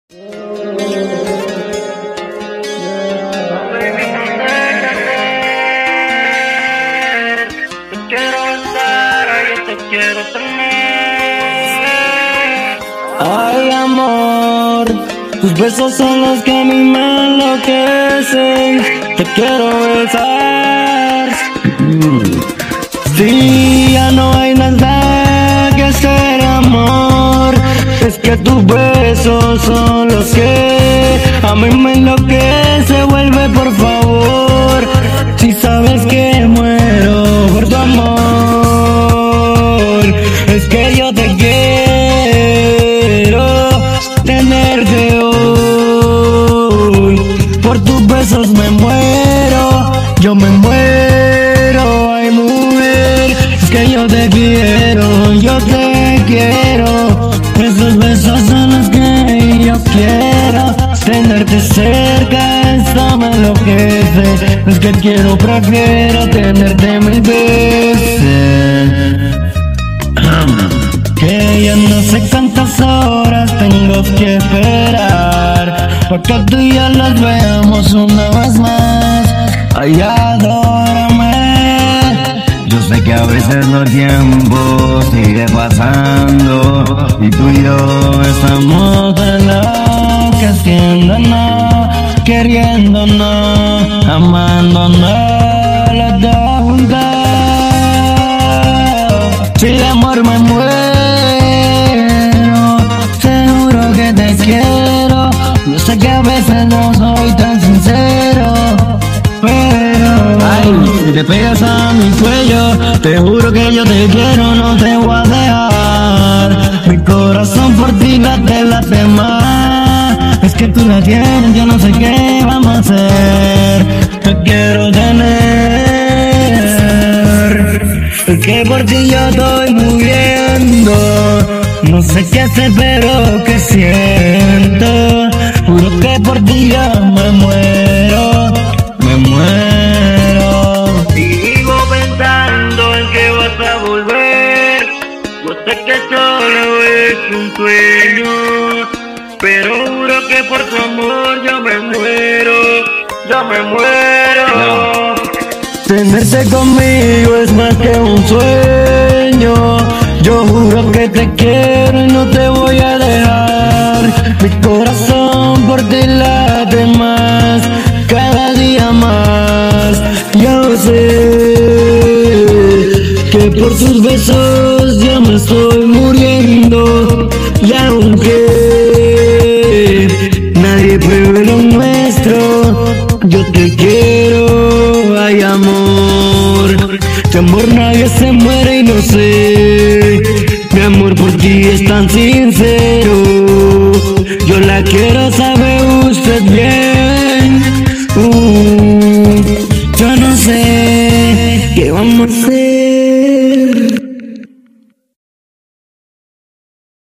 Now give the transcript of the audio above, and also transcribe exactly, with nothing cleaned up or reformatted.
Ay, amor, tus besos son los que a mí me enloquecen. Te quiero besar. Sí, ya no hay nada que hacer, amor. Es que tus besos son los que a mí me enloquecen. Vuelve, por favor. Si sabes que muero por tu amor. Es que yo te quiero tenerte hoy. Por tus besos me muero, yo me muero. Ay, mujer, es que yo te quiero, yo te quiero. Esos besos son los que yo quiero. Tenerte cerca, esto me enloquece. Es que quiero, prefiero tenerte mil veces. Que ya no sé cuántas horas tengo que esperar porque tú y yo los veamos una vez más. Ay, adórame. Yo sé que a veces el tiempo sigue pasando y tú y yo estamos enloqueciéndonos, queriéndonos, amándonos los dos juntos. Si de amor me muero, seguro que te quiero. Yo sé que a veces no soy tan sincero, pero ay, si te pegas a mi cuello, te juro que yo te quiero, no te voy a dejar. Mi corazón por ti late, late más. Es que tú la tienes, yo no sé qué vamos a hacer. Te quiero tener. Es que por ti yo estoy muriendo. No sé qué hacer, pero que siento. Juro que por ti yo me muero, me muero. Sigo pensando en que vas a volver. Yo sé que solo es un sueño, pero juro que por tu amor yo me muero, yo me muero. No. Tenerte conmigo es más que un sueño. Yo juro que te quiero y no te voy a dejar. Mi corazón por ti late más, cada día más. Yo sé que por tus besos yo me estoy muriendo. Y aunque nadie pruebe lo nuestro, yo te quiero. Ay, amor, de amor nadie se muere y no sé. Mi amor por ti es tan sincero. Yo la quiero, sabe usted bien. uh, Yo no sé qué vamos a hacer.